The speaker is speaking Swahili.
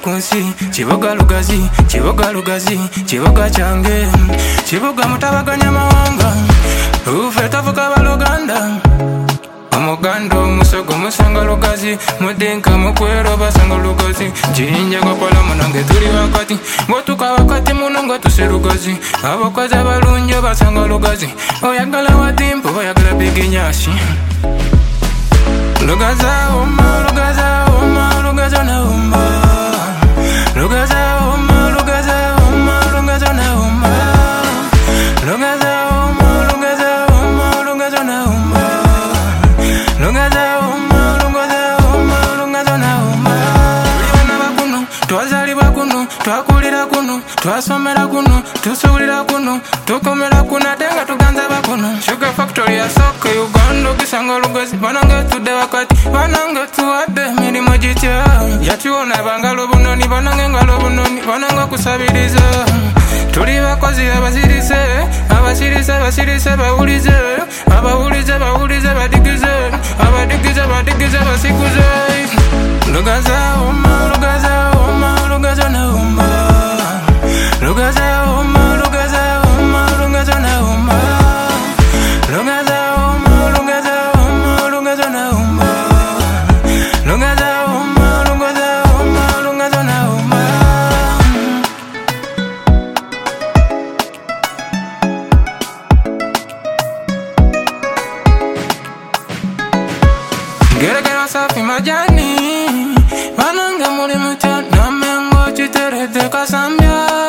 kunsi Chiboga lugazi, chiboga lugazi, chiboga change Chiboga mutabaganya mawanga Ufe tafuka baluganda Amugando musogo musanga lugazi Mudinka mukwero basanga lugazi Jinja kwa pala munange turi wakati Ngotuka wakati munango tuse lugazi Abakozi abalunjo basanga lugazi Oyagala watimpo, oyagala biginyashi Lugaza uma, lugaza uma, lugaza na uma Lugaza uma, lugaza uma, lugaza na uma Lugaza uma, lugaza uma, lugaza na uma Lugaza uma, lugaza uma, lugaza na uma Tulibana bakuno, twazalibwa kuno, twakulira kuno Twasomera kuno, tusuulira kuno Tukomera kuno, atenga tuganza bakuno Sugar Factory ya soke, Uganda kisanga lugazi Banange tudde wakati, banange tuwadde mirimo jitya Yatuona bangalo bunoni, banange ngalo bunoni Banange kusabiriza Tuli bakozi abasirise, abasirise, abasirise, bawulize Abawulize, bawulize, badigize Abadigize, badigize, basikuze Lugaza uma, lugaza uma, lugaza na uma Lugaza uma, lugaza uma, lugaza na uma Lugaza uma, lugaza uma, lugaza na uma Lugaza uma, lugaza uma, lugaza na uma Geregera safi majani Banange muri mucha Namengo chiterete kasambya